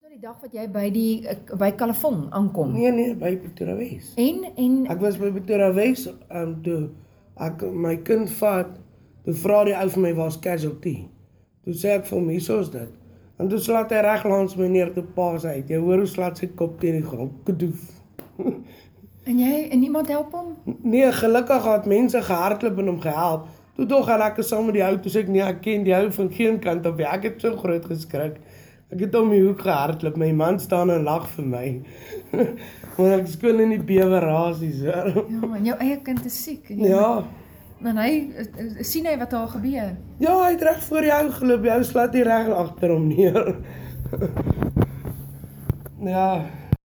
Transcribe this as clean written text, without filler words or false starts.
Die dag wat jy by Kalafong aankom. Nee, by Pretoria Wes. En Ek was by Pretoria Wes, toe ek my kind vat, toe vra die ou vir my, waar's casualty? Toe sê ek vir hom, hier is dit. En toe slaat hy reg langs my neer, toe paas hy uit. Jy hoor hoe slaat sy kop teen die grond, kadoef. en iemand help hom? Nee, gelukkig het mense gehardloop en hom gehelp. Toe dog ek saam met die ou, toe sê ek, nee, ek ken die ou van geen kant op, ek het so groot geskrik. Ek het om die hoek gehardloop, my man staan en lag vir my. Want ek skoon in die bewerrasies, hoor. Ja, en jou eie kind is siek. Ja. En hy, sien hy wat daar gebeur? Ja, hy het reg voor die ou geloop, die ou slaat hier reg agter hom neer. Ja.